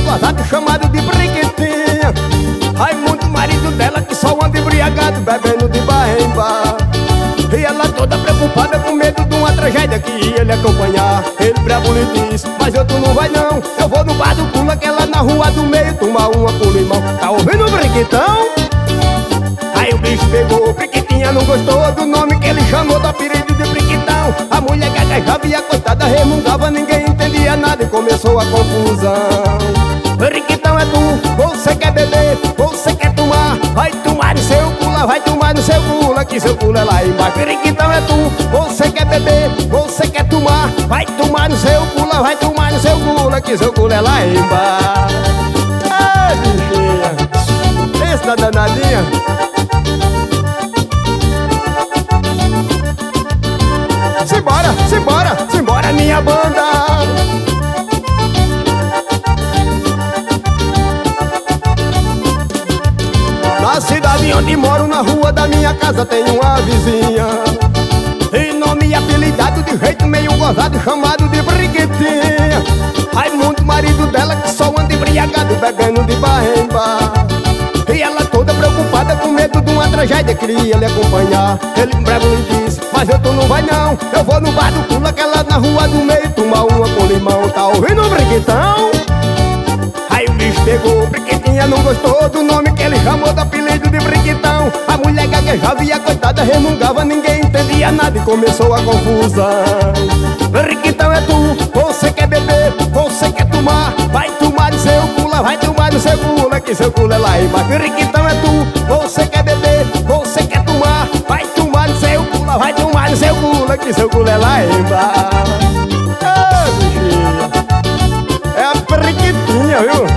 gozado chamado de Briquitinha. Raimundo, marido dela, que só anda embriagado, bebendo de bar em bar. E ela toda preocupada, com medo de uma tragédia que ia lhe acompanhar. Ele bravo lhe diz: mas eu tu não vai não, eu vou no bar do Pula, que é lá na rua do meio, tomar uma com limão. Tá ouvindo o Briquitão? Aí o bicho pegou, Briquitinha não gostou do nome que ele chamou, do apelido de Briquitão. A mulher gaguejava e a coitada resmungava, ninguém entendia nada e começou a confusão. Briquitão é tu, você quer beber, você quer tomar, vai tomar no seu Pula, vai tomar no seu Pula, que seu Pula é lá embaixo. Briquitão é tu, você quer beber, você quer tomar, vai tomar no seu Pula, vai tomar no seu Pula, que seu Pula é lá embaixo. Ai, bichinha, esse da danadinha. Simbora, simbora, simbora minha banda. Na cidade onde moro, na rua da minha casa, tem uma vizinha, e nome apelidado de jeito meio gozado, chamado de Briquitinha. Raimundo, marido dela, que só anda embriagado, bebendo de bar em bar. E ela toda preocupada, com medo de uma tragédia, queria lhe acompanhar. Ele em breve lhe disse: mas eu tu não vai não, eu vou no bar do Pula, que é lá na rua do meio, tomar uma com limão. Tá ouvindo o Briquitão? Aí o bicho pegou, Briquitinha não gostou do nome que ele chamou, do apelido de Briquitão. A mulher gaguejava e a coitada resmungava, ninguém entendia nada e começou a confusão. Briquitão é tu, você quer beber, você quer tomar, vai tomar no seu Pula, vai tomar no seu Pula, que seu Pula é lá embaixo. Briquitão é tu, você quer beber, você quer tomar, vai tomar no seu Pula, vai tomar no seu Pula, que seu Pula é lá embaixo. Ah, bichinha, é a Briquitinha, viu?